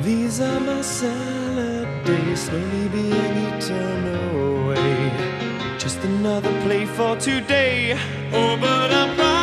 These are my salad days, slowly being eaten away. Just another play for today. Oh, but I'm proud.